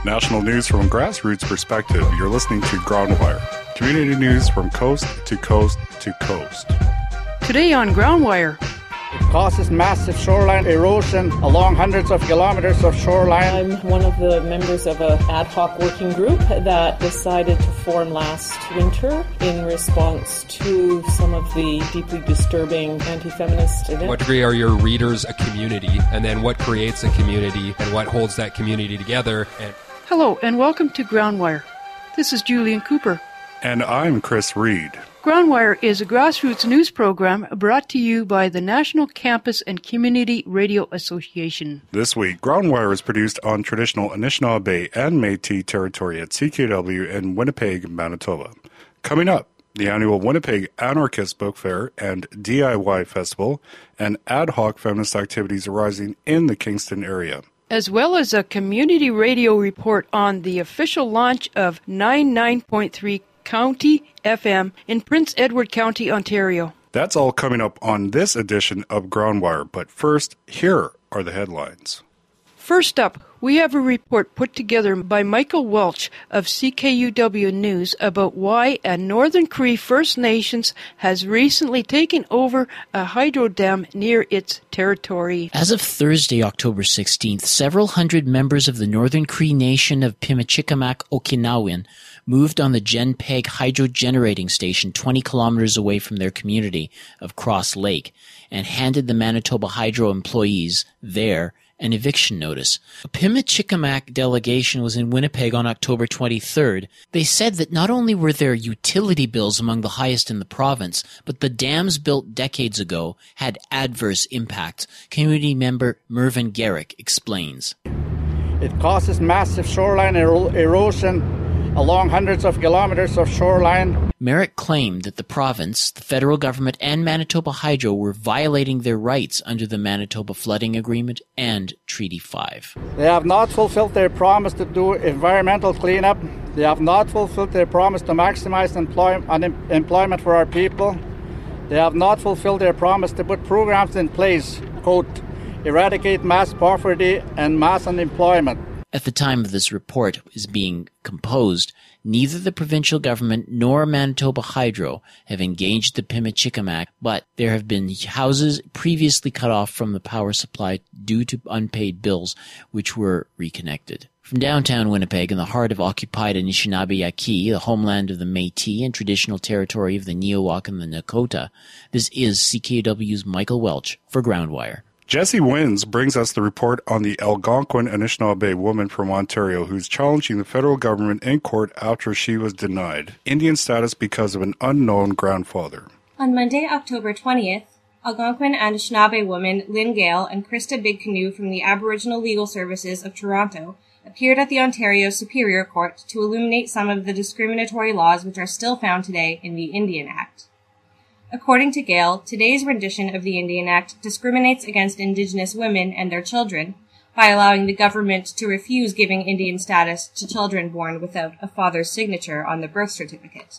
National news from a grassroots perspective. You're listening to Groundwire. Community news from coast to coast to coast. Today on Groundwire. It causes massive shoreline erosion along hundreds of kilometers of shoreline. I'm one of the members of an ad hoc working group that decided to form last winter in response to some of the deeply disturbing anti-feminist events. What degree are your readers a community? And then what creates a community and what holds that community together? Hello and welcome to Groundwire. This is Julian Cooper. And I'm Chris Reed. Groundwire is a grassroots news program brought to you by the National Campus and Community Radio Association. This week, Groundwire is produced on traditional Anishinaabe and Métis territory at CKUW in Winnipeg, Manitoba. Coming up, the annual Winnipeg Anarchist Book Fair and DIY Festival, and ad hoc feminist activities arising in the Kingston area. As well as a community radio report on the official launch of 99.3 County FM in Prince Edward County, Ontario. That's all coming up on this edition of Groundwire, but first, here are the headlines. First up, we have a report put together by Michael Welch of CKUW News about why a Northern Cree First Nations has recently taken over a hydro dam near its territory. As of Thursday, October 16th, several hundred members of the Northern Cree Nation of Pimicikamak Okinawan moved on the Genpeg Hydro Generating Station 20 kilometers away from their community of Cross Lake and handed the Manitoba Hydro employees there an eviction notice. A Pimicikamak delegation was in Winnipeg on October 23rd. They said that not only were their utility bills among the highest in the province, but the dams built decades ago had adverse impacts. Community member Mervyn Garrick explains. It causes massive shoreline erosion along hundreds of kilometers of shoreline. Merrick claimed that the province, the federal government, and Manitoba Hydro were violating their rights under the Manitoba Flooding Agreement and Treaty 5. They have not fulfilled their promise to do environmental cleanup. They have not fulfilled their promise to maximize employment for our people. They have not fulfilled their promise to put programs in place, quote, eradicate mass poverty and mass unemployment. At the time of this report is being composed, neither the provincial government nor Manitoba Hydro have engaged the Pimicikamak, but there have been houses previously cut off from the power supply due to unpaid bills, which were reconnected. From downtown Winnipeg, in the heart of occupied Anishinaabe Yaqui, the homeland of the Métis and traditional territory of the Neowak and the Nakota, this is CKUW's Michael Welch for Groundwire. Jesse Wins brings us the report on the Algonquin Anishinaabe woman from Ontario who's challenging the federal government in court after she was denied Indian status because of an unknown grandfather. On Monday, October 20th, Algonquin Anishinaabe woman Lynn Gale and Krista Big Canoe from the Aboriginal Legal Services of Toronto appeared at the Ontario Superior Court to illuminate some of the discriminatory laws which are still found today in the Indian Act. According to Gale, today's rendition of the Indian Act discriminates against Indigenous women and their children by allowing the government to refuse giving Indian status to children born without a father's signature on the birth certificate.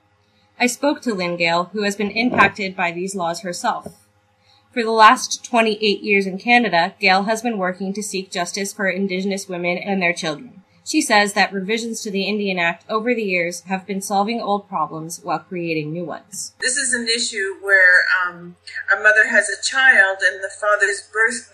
I spoke to Lynn Gale, who has been impacted by these laws herself. For the last 28 years in Canada, Gale has been working to seek justice for Indigenous women and their children. She says that revisions to the Indian Act over the years have been solving old problems while creating new ones. This is an issue where a mother has a child and the father's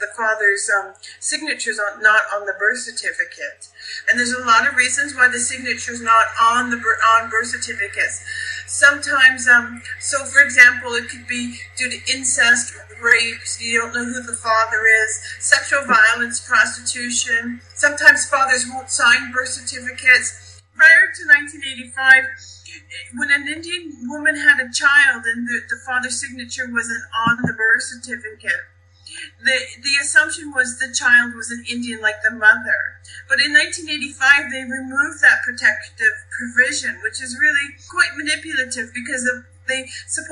signature is not on the birth certificate. And there's a lot of reasons why the signature is not on birth certificates. Sometimes, so for example, it could be due to incest, rapes, you don't know who the father is, sexual violence, prostitution. Sometimes fathers won't sign birth certificates. Prior to 1985, when an Indian woman had a child and the father's signature wasn't on the birth certificate, the assumption was the child was an Indian like the mother. But in 1985, they removed that protective provision, which is really quite manipulative because they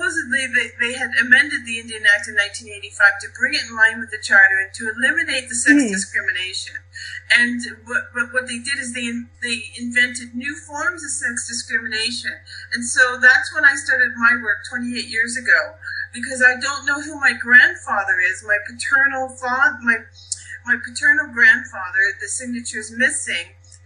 had amended the Indian Act in 1985 to bring it in line with the Charter and to eliminate the sex discrimination. And what they did is they invented new forms of sex discrimination. And so that's when I started my work 28 years ago, because I don't know who my grandfather is. My paternal grandfather, the signature is missing.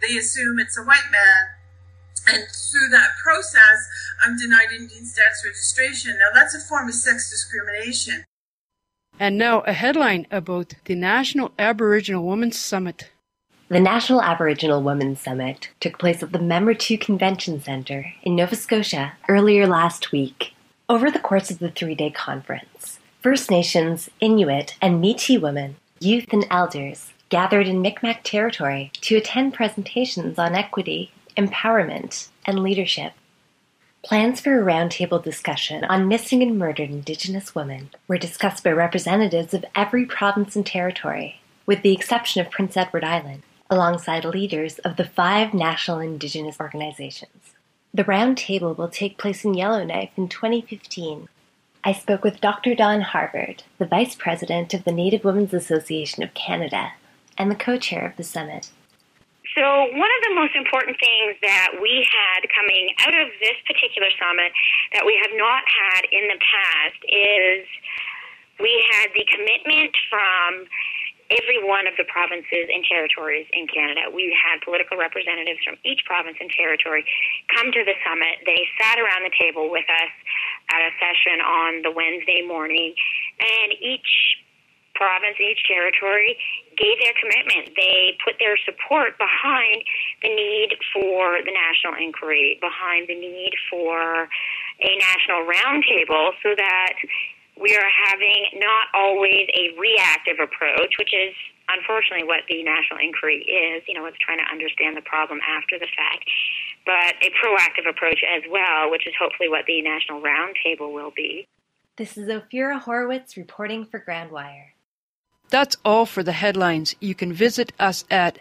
they assume it's a white man. And through that process, I'm denied Indian status registration. Now, that's a form of sex discrimination. And now a headline about the National Aboriginal Women's Summit. The National Aboriginal Women's Summit took place at the Membertou Convention Centre in Nova Scotia earlier last week. Over the course of the 3-day conference, First Nations, Inuit, and Métis women, youth and elders gathered in Micmac territory to attend presentations on equity, empowerment, and leadership. Plans for a roundtable discussion on missing and murdered Indigenous women were discussed by representatives of every province and territory, with the exception of Prince Edward Island, alongside leaders of the 5 national Indigenous organizations. The roundtable will take place in Yellowknife in 2015. I spoke with Dr. Dawn Harvard, the Vice President of the Native Women's Association of Canada, and the co-chair of the summit. So one of the most important things that we had coming out of this particular summit that we have not had in the past is we had the commitment from every one of the provinces and territories in Canada. We had political representatives from each province and territory come to the summit. They sat around the table with us at a session on the Wednesday morning, and each province, each territory gave their commitment. They put their support behind the need for the national inquiry, behind the need for a national roundtable, so that we are having not always a reactive approach, which is unfortunately what the national inquiry is. It's trying to understand the problem after the fact, but a proactive approach as well, which is hopefully what the national roundtable will be. This is Ophira Horowitz reporting for Groundwire. That's all for the headlines. You can visit us at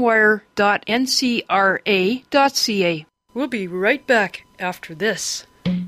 groundwire.ncra.ca. We'll be right back after this.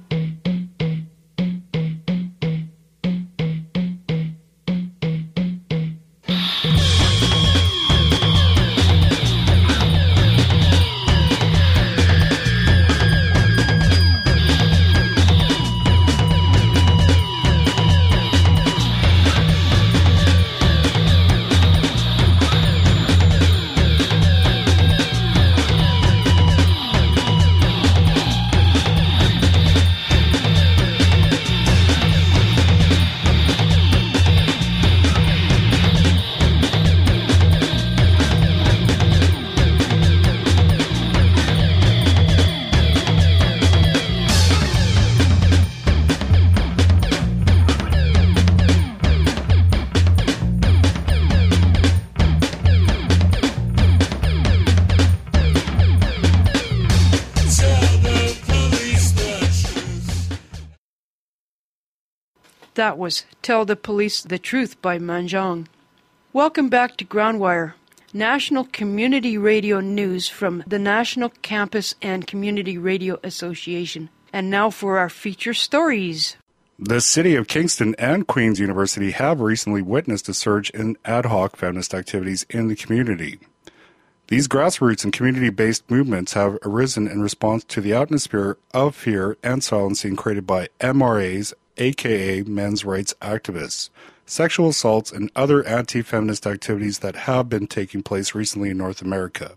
That was Tell the Police the Truth by Manjong. Welcome back to Groundwire, National Community Radio News from the National Campus and Community Radio Association. And now for our feature stories. The City of Kingston and Queen's University have recently witnessed a surge in ad hoc feminist activities in the community. These grassroots and community-based movements have arisen in response to the atmosphere of fear and silencing created by MRAs, aka men's rights activists, sexual assaults, and other anti-feminist activities that have been taking place recently in North America.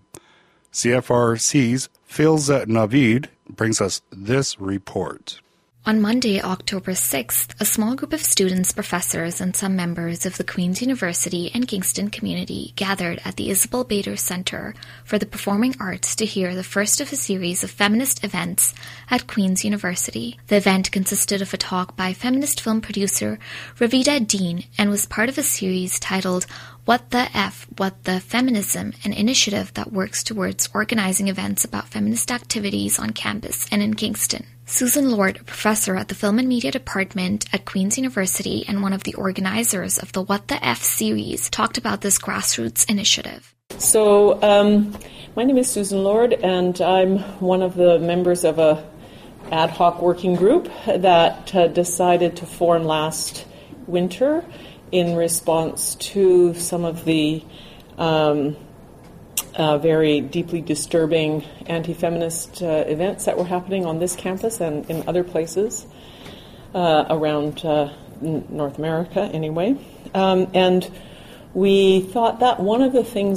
CFRC's Filza Navid brings us this report. On Monday, October 6th, a small group of students, professors, and some members of the Queen's University and Kingston community gathered at the Isabel Bader Centre for the Performing Arts to hear the first of a series of feminist events at Queen's University. The event consisted of a talk by feminist film producer Ravida Dean and was part of a series titled What the F, What the Feminism, an initiative that works towards organizing events about feminist activities on campus and in Kingston. Susan Lord, a professor at the Film and Media Department at Queen's University and one of the organizers of the What the F series, talked about this grassroots initiative. So, my name is Susan Lord, and I'm one of the members of a ad hoc working group that decided to form last winter in response to some of the very deeply disturbing anti-feminist events that were happening on this campus and in other places around North America, anyway. And we thought that one of the things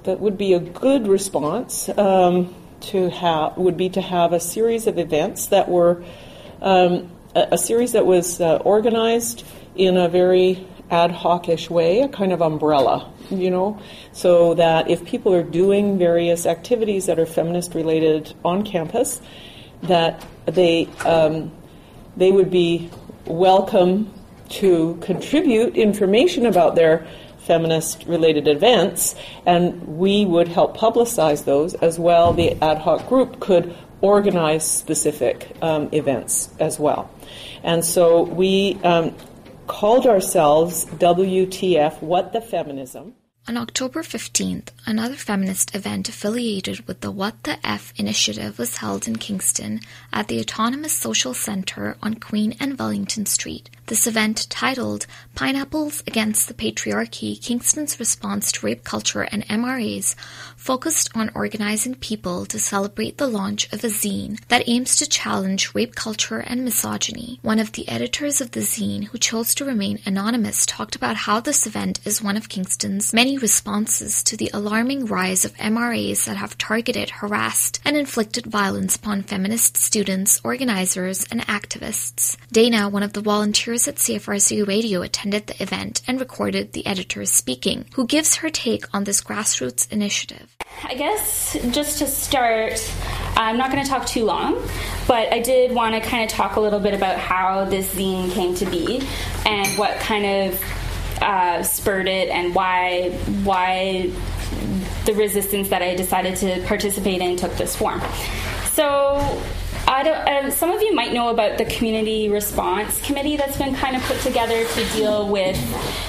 that would be a good response would be to have a series of events that were a series that was organized in a very ad hoc-ish way, a kind of umbrella, so that if people are doing various activities that are feminist-related on campus, that they would be welcome to contribute information about their feminist-related events, and we would help publicize those as well. The ad hoc group could organize specific events as well. And so we called ourselves WTF, What the Feminism. On October 15th, another feminist event affiliated with the What the F initiative was held in Kingston at the Autonomous Social Centre on Queen and Wellington Street. This event, titled Pineapples Against the Patriarchy, Kingston's Response to Rape Culture and MRAs, focused on organizing people to celebrate the launch of a zine that aims to challenge rape culture and misogyny. One of the editors of the zine, who chose to remain anonymous, talked about how this event is one of Kingston's many responses to the alarming rise of MRAs that have targeted, harassed, and inflicted violence upon feminist students, organizers, and activists. Dana, one of the volunteers at CFRC Radio, attended the event and recorded the editors speaking, who gives her take on this grassroots initiative. I guess just to start, I'm not going to talk too long, but I did want to kind of talk a little bit about how this zine came to be and what kind of spurred it and why the resistance that I decided to participate in took this form. So some of you might know about the Community Response Committee that's been kind of put together to deal with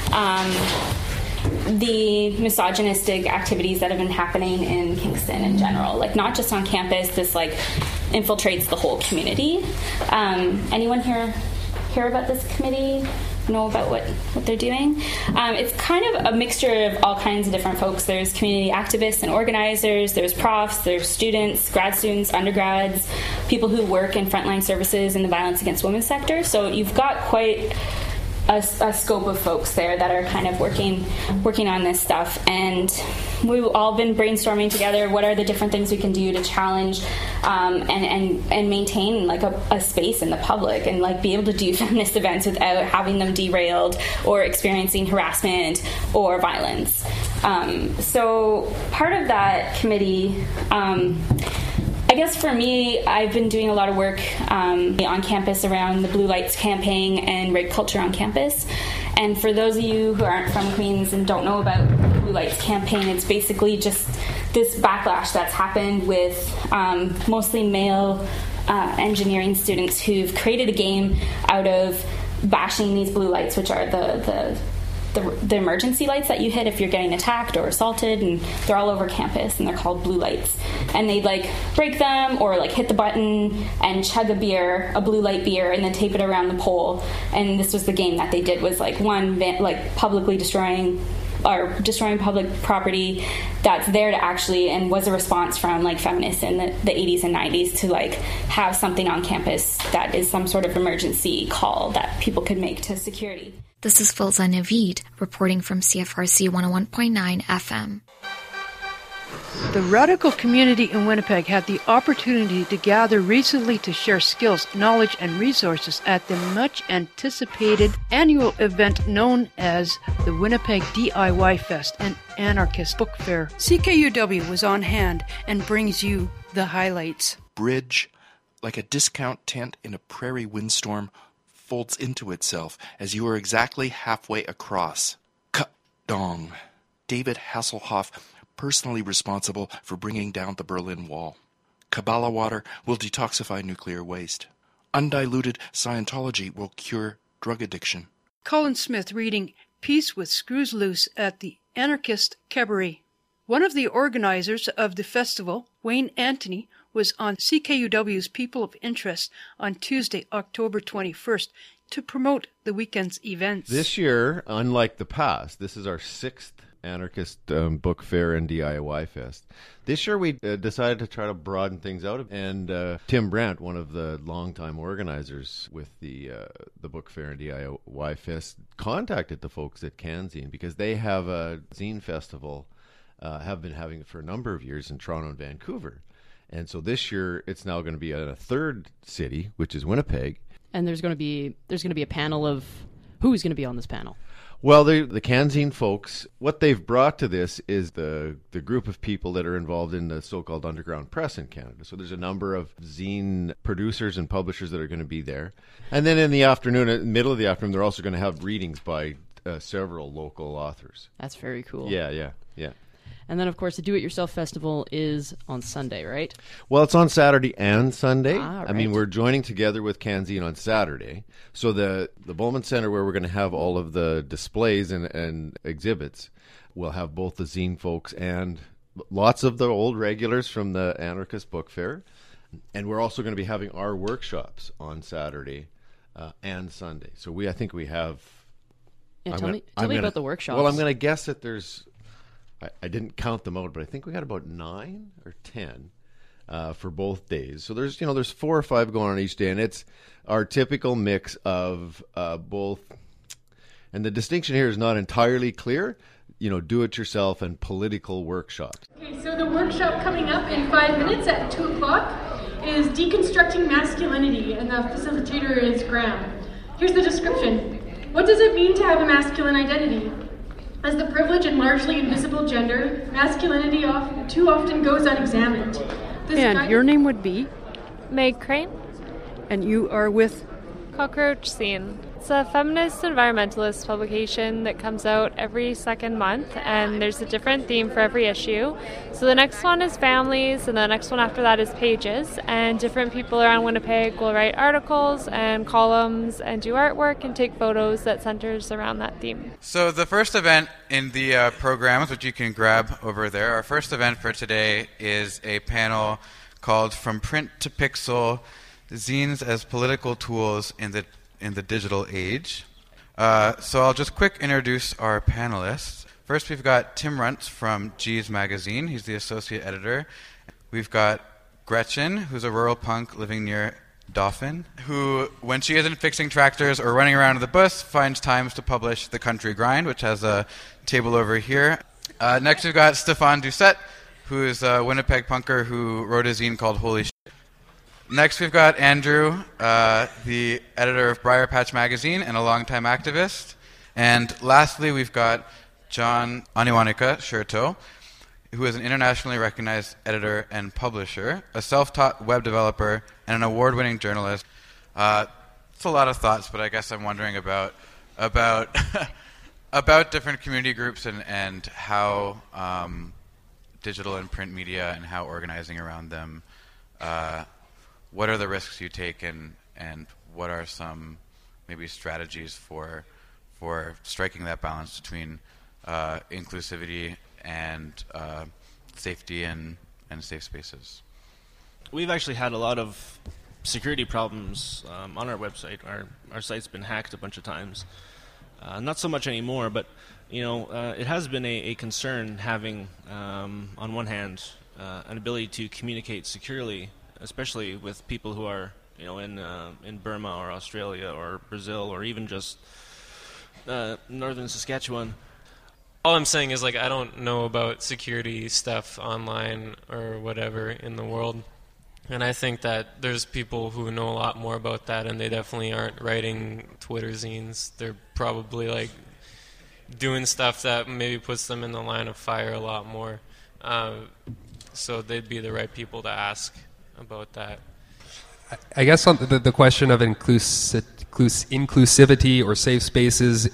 the misogynistic activities that have been happening in Kingston in general. Like, not just on campus, this like infiltrates the whole community. Anyone here hear about this committee? Know about what they're doing? It's kind of a mixture of all kinds of different folks. There's community activists and organizers, there's profs, there's students, grad students, undergrads, people who work in frontline services in the violence against women sector. So you've got quite a scope of folks there that are kind of working on this stuff, and we've all been brainstorming together what are the different things we can do to challenge and maintain like a space in the public and like be able to do feminist events without having them derailed or experiencing harassment or violence. So part of that committee, I guess for me, I've been doing a lot of work on campus around the Blue Lights campaign and rape culture on campus. And for those of you who aren't from Queens and don't know about the Blue Lights campaign, it's basically just this backlash that's happened with mostly male engineering students who've created a game out of bashing these blue lights, which are the emergency lights that you hit if you're getting attacked or assaulted, and they're all over campus and they're called blue lights, and they'd like break them or like hit the button and chug a blue light beer and then tape it around the pole. And this was the game that they did, was like publicly destroying public property that's there to actually, and was a response from like feminists in the 80s and 90s to like have something on campus that is some sort of emergency call that people could make to security. This is Filza Naveed reporting from CFRC 101.9 FM. The radical community in Winnipeg had the opportunity to gather recently to share skills, knowledge, and resources at the much-anticipated annual event known as the Winnipeg DIY Fest, an anarchist book fair. CKUW was on hand and brings you the highlights. Bridge, like a discount tent in a prairie windstorm, folds into itself as you are exactly halfway across. Ka-dong. David Hasselhoff, personally responsible for bringing down the Berlin Wall. Kabbalah water will detoxify nuclear waste. Undiluted Scientology will cure drug addiction. Colin Smith reading Peace with Screws Loose at the Anarchist Cabaret. One of the organizers of the festival, Wayne Anthony, was on CKUW's People of Interest on Tuesday, October 21st, to promote the weekend's events. This year, unlike the past, this is our 6th Anarchist Book Fair and DIY Fest. This year we decided to try to broaden things out, and Tim Brandt, one of the longtime organizers with the Book Fair and DIY Fest, contacted the folks at CanZine because they have a zine festival have been having it for a number of years in Toronto and Vancouver. And so this year it's now going to be in a third city, which is Winnipeg. And there's going to be a panel of who's going to be on this panel. Well, the CanZine folks, what they've brought to this is the group of people that are involved in the so-called underground press in Canada. So there's a number of zine producers and publishers that are going to be there. And then in the afternoon, middle of the afternoon, they're also going to have readings by several local authors. That's very cool. Yeah. And then, of course, the Do-It-Yourself Festival is on Sunday, right? Well, it's on Saturday and Sunday. Right. I mean, we're joining together with CanZine on Saturday. So the Bowman Center, where we're going to have all of the displays and exhibits, will have both the zine folks and lots of the old regulars from the Anarchist Book Fair. And we're also going to be having our workshops on Saturday and Sunday. So I think we have... Yeah, tell me about the workshops. Well, I'm going to guess that there's... I didn't count them out, but I think we got about 9 or 10 for both days. So there's 4 or 5 going on each day, and it's our typical mix of both. And the distinction here is not entirely clear. Do-it-yourself and political workshops. Okay, so the workshop coming up in 5 minutes at 2:00 is Deconstructing Masculinity, and the facilitator is Graham. Here's the description. What does it mean to have a masculine identity? As the privileged and largely invisible gender, masculinity too often goes unexamined. And your name would be? Meg Crane. And you are with? Cockroach Scene. It's a feminist environmentalist publication that comes out every second month, and there's a different theme for every issue. So the next one is families, and the next one after that is pages, and different people around Winnipeg will write articles and columns and do artwork and take photos that centers around that theme. So the first event in the programs, which you can grab over there, our first event for today is a panel called From Print to Pixel, Zines as Political Tools in the Digital Age. So I'll just quick introduce our panelists. First, we've got Tim Runts from G's Magazine. He's the associate editor. We've got Gretchen, who's a rural punk living near Dauphin, who, when she isn't fixing tractors or running around in the bus, finds times to publish The Country Grind, which has a table over here. Next, we've got Stéphane Doucette, who is a Winnipeg punker who wrote a zine called Holy Shit. Next, we've got Andrew, the editor of Briar Patch Magazine and a longtime activist. And lastly, we've got John Aniwanika Sherto, who is an internationally recognized editor and publisher, a self-taught web developer, and an award-winning journalist. It's a lot of thoughts, but I guess I'm wondering about different community groups and how digital and print media and how organizing around them. What are the risks you take, and what are some maybe strategies for striking that balance between inclusivity and safety and safe spaces? We've actually had a lot of security problems on our website. Our site's been hacked a bunch of times. Not so much anymore, but it has been a concern having, on one hand, an ability to communicate securely, especially with people who are, in Burma or Australia or Brazil or even just northern Saskatchewan. All I'm saying is, I don't know about security stuff online or whatever in the world. And I think that there's people who know a lot more about that, and they definitely aren't writing Twitter zines. They're probably, doing stuff that maybe puts them in the line of fire a lot more. So they'd be the right people to ask about that. I guess on the question of inclusivity or safe spaces,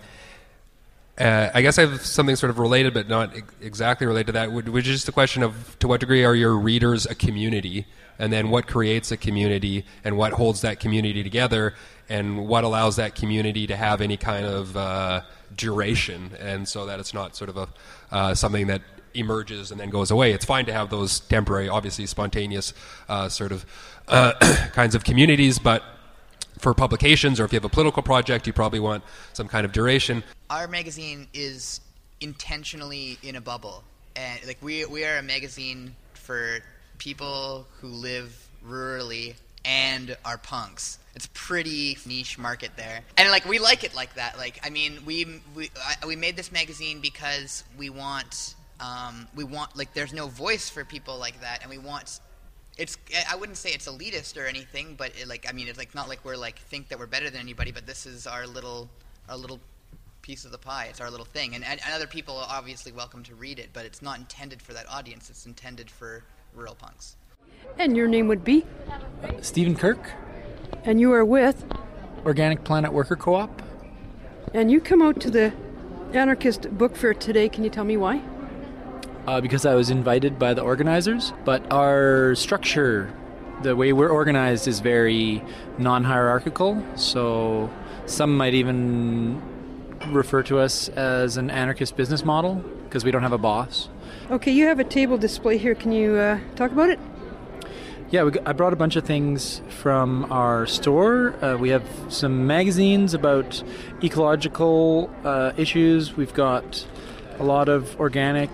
I guess I have something sort of related but not exactly related to that, which is the question of to what degree are your readers a community, and then what creates a community and what holds that community together, and what allows that community to have any kind of duration, and so that it's not sort of something that emerges and then goes away. It's fine to have those temporary, obviously spontaneous sort of kinds of communities, but for publications or if you have a political project, you probably want some kind of duration. Our magazine is intentionally in a bubble, and we are a magazine for people who live rurally and are punks. It's a pretty niche market there, and we like it like that. We made this magazine because we want We want, like, there's no voice for people like that, and we want. I wouldn't say it's elitist or anything, but it's like not like we're like think that we're better than anybody, but this is our little piece of the pie. It's our little thing, and other people are obviously welcome to read it, but it's not intended for that audience. It's intended for rural punks. And your name would be? Stephen Kirk. And you are with? Organic Planet Worker Co-op. And you come out to the Anarchist Book Fair today. Can you tell me why? Because I was invited by the organizers, but our structure, the way we're organized, is very non-hierarchical, so some might even refer to us as an anarchist business model, because we don't have a boss. Okay, you have a table display here. Can you talk about it? Yeah, I brought a bunch of things from our store. We have some magazines about ecological issues. We've got a lot of organic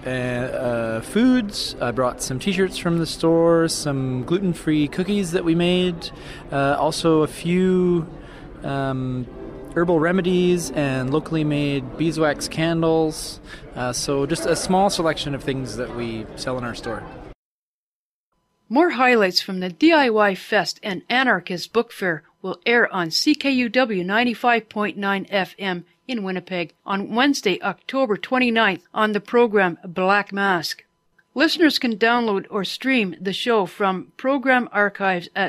foods. I brought some t-shirts from the store, some gluten-free cookies that we made, also a few herbal remedies and locally made beeswax candles. So just a small selection of things that we sell in our store. More highlights from the DIY Fest and Anarchist Book Fair will air on CKUW 95.9 FM in Winnipeg on Wednesday, October 29th on the program Black Mask. Listeners can download or stream the show from program archives at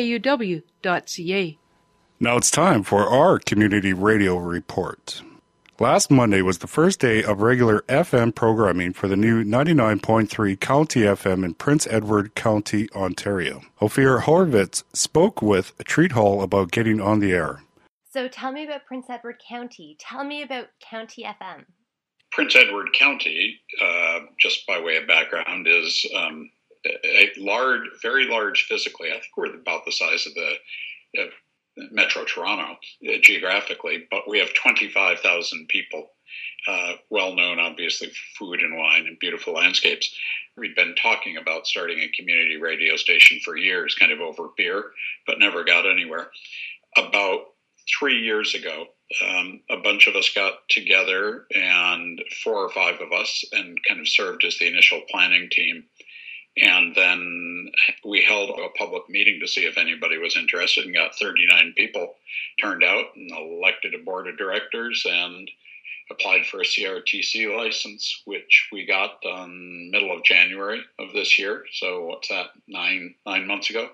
ckuw.ca. Now it's time for our Community Radio Report. Last Monday was the first day of regular FM programming for the new 99.3 County FM in Prince Edward County, Ontario. Ophir Horvitz spoke with Treat Hall about getting on the air. So tell me about Prince Edward County. Tell me about County FM. Prince Edward County, just by way of background, is a large, very large physically. I think we're about the size of the Metro Toronto geographically, but we have 25,000 people, well known obviously for food and wine and beautiful landscapes. We'd been talking about starting a community radio station for years, kind of over beer, but never got anywhere. About 3 years ago, a bunch of us got together, and 4 or 5 of us, and kind of served as the initial planning team. And then we held a public meeting to see if anybody was interested, and got 39 people turned out and elected a board of directors and applied for a CRTC license, which we got on middle of January of this year. So what's that, 10 months ago?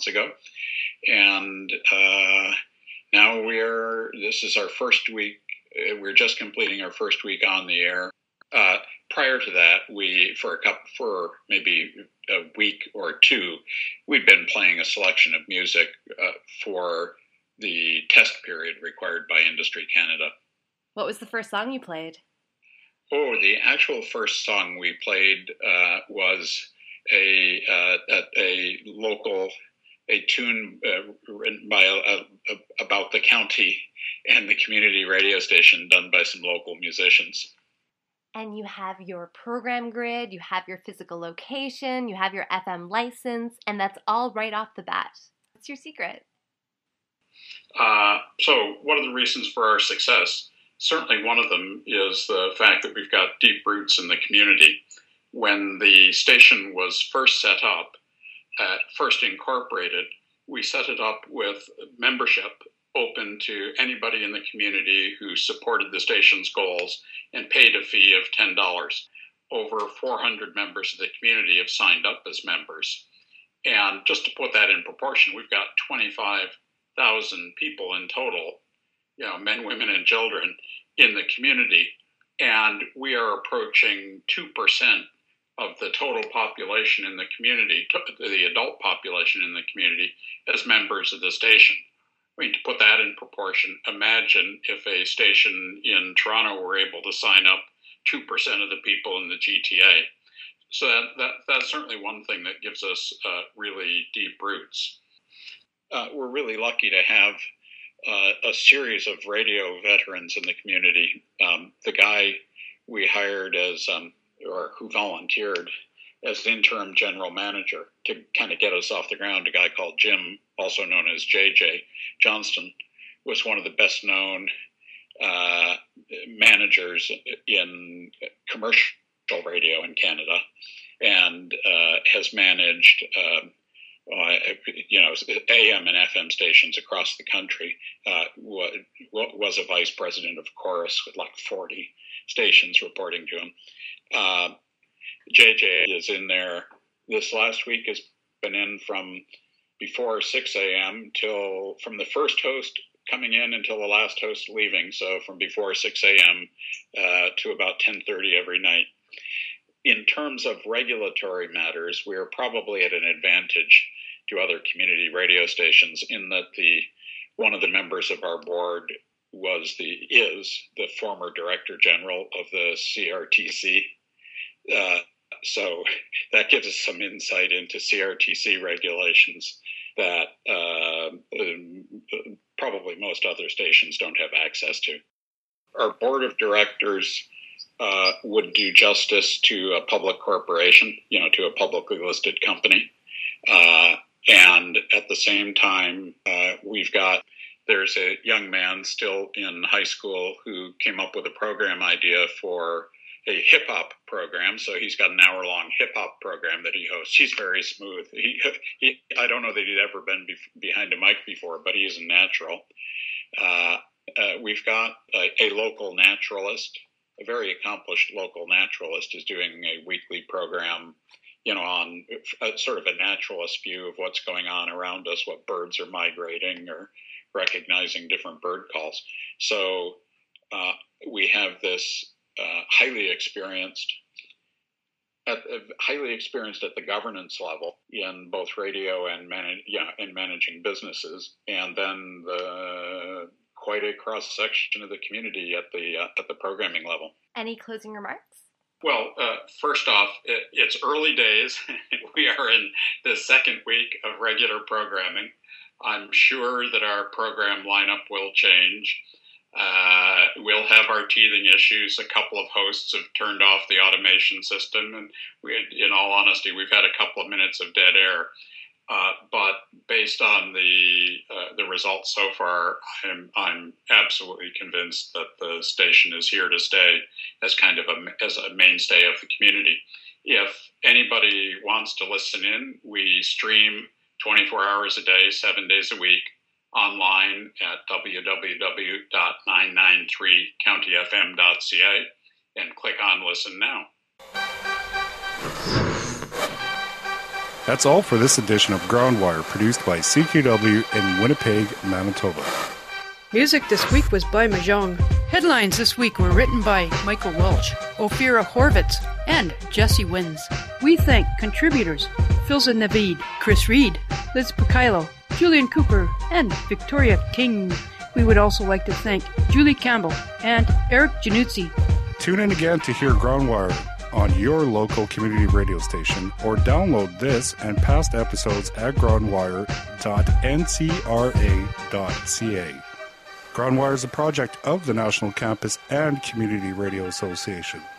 And now this is our first week. We're just completing our first week on the air. Prior to that, for maybe a week or two, we'd been playing a selection of music for the test period required by Industry Canada. What was the first song you played? Oh, the actual first song we played was a tune written by about the county and the community radio station, done by some local musicians. And you have your program grid, you have your physical location, you have your FM license, and that's all right off the bat. What's your secret? So one of the reasons for our success, certainly one of them, is the fact that we've got deep roots in the community. When the station was first set up, first incorporated, we set it up with membership open to anybody in the community who supported the station's goals and paid a fee of $10. Over 400 members of the community have signed up as members. And just to put that in proportion, we've got 25,000 people in total, men, women, and children in the community. And we are approaching 2% of the total population in the community, the adult population in the community, as members of the station. I mean, to put that in proportion, imagine if a station in Toronto were able to sign up 2% of the people in the GTA. So that's certainly one thing that gives us really deep roots. We're really lucky to have a series of radio veterans in the community. The guy we hired or who volunteered as interim general manager to kind of get us off the ground, a guy called Jim, also known as JJ Johnston, was one of the best known managers in commercial radio in Canada, and has managed AM and FM stations across the country. Was a vice president of Chorus with like 40 stations reporting to him. JJ is in there. This last week has been in from before 6 a.m. from the first host coming in until the last host leaving. So from before 6 a.m. To about 10:30 every night. In terms of regulatory matters, we are probably at an advantage to other community radio stations in that one of the members of our board is the former director general of the CRTC. So that gives us some insight into CRTC regulations that probably most other stations don't have access to. Our board of directors would do justice to a public corporation, to a publicly listed company. And at the same time, there's a young man still in high school who came up with a program idea for a hip-hop program. So he's got an hour-long hip-hop program that he hosts. He's very smooth. I don't know that he'd ever been behind a mic before, but he is a natural. We've got a local naturalist, a very accomplished local naturalist, is doing a weekly program, on sort of a naturalist view of what's going on around us, what birds are migrating or recognizing different bird calls. So we have this highly experienced at the governance level in both radio and managing businesses, and then quite a cross section of the community at the programming level. Any closing remarks? Well, first off, it's early days. We are in the second week of regular programming. I'm sure that our program lineup will change. We'll have our teething issues. A couple of hosts have turned off the automation system, and in all honesty, we've had a couple of minutes of dead air. But based on the results so far, I'm absolutely convinced that the station is here to stay as kind of as a mainstay of the community. If anybody wants to listen in, we stream 24 hours a day, 7 days a week, online at www.993countyfm.ca and click on Listen Now. That's all for this edition of Groundwire, produced by CKUW in Winnipeg, Manitoba. Music this week was by Mahjong. Headlines this week were written by Michael Welch, Ophira Horvitz, and Jesse Wins. We thank contributors Philza Navid, Chris Reed, Liz Picilo, Julian Cooper, and Victoria King. We would also like to thank Julie Campbell and Eric Januzzi. Tune in again to hear Groundwire on your local community radio station, or download this and past episodes at groundwire.ncra.ca. Groundwire is a project of the National Campus and Community Radio Association.